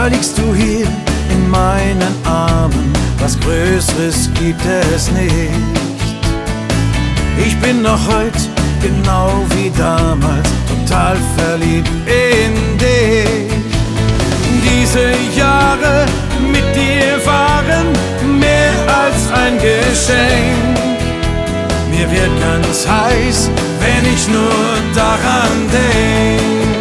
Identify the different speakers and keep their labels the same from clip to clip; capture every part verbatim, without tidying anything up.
Speaker 1: da liegst du hier in meinen Armen, was Größeres gibt es nicht. Ich bin noch heute, genau wie damals, total verliebt in dich. Diese Jahre mit dir waren mehr als ein Geschenk. Mir wird ganz heiß, wenn ich nur daran denk.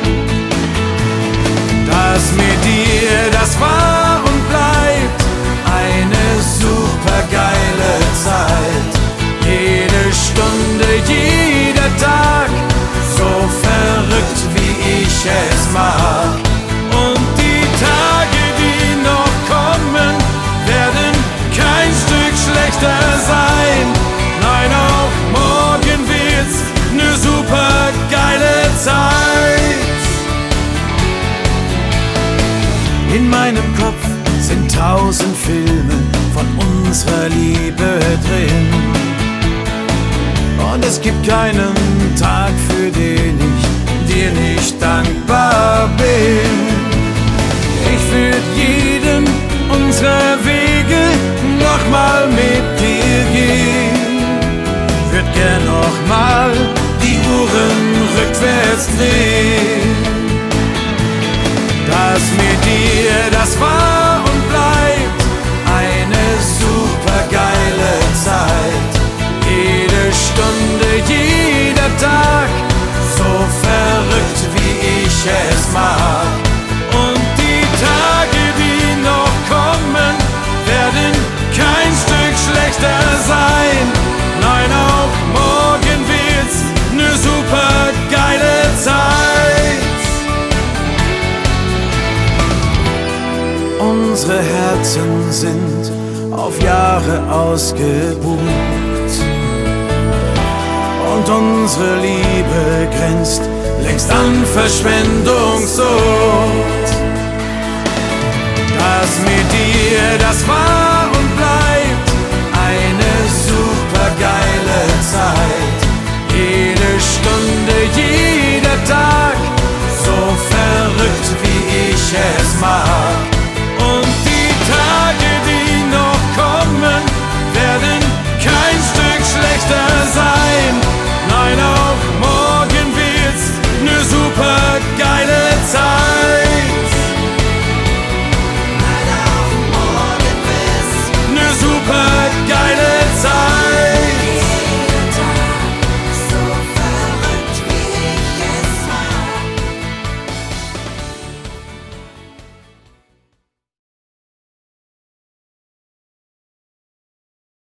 Speaker 1: Das mit dir, das war und bleibt eine super geile Zeit. Jede Stunde, jeder Tag, so verrückt wie ich es mag. Und die Tage, die noch kommen, werden kein Stück schlechter sein. Nein, auch morgen wird's ne super geile Zeit. In meinem Kopf sind tausend Filme von unserer Liebe drin. Und es gibt keinen Tag, für den ich dir nicht dankbar bin. Ich würd jeden unserer Wege nochmal mit dir gehen. Würd gern nochmal die Uhren rückwärts drehen. Das mit dir, das war und bleibt eine super geile Zeit. Jede Stunde, jeder Tag, so verrückt wie ich es mag. Und die Tage, die noch kommen, werden kein Stück schlechter sein. Nein, auch morgen wird's ne super geile Zeit. Unsere Herzen sind auf Jahre ausgebucht. Und unsere Liebe grenzt längst an Verschwendung so.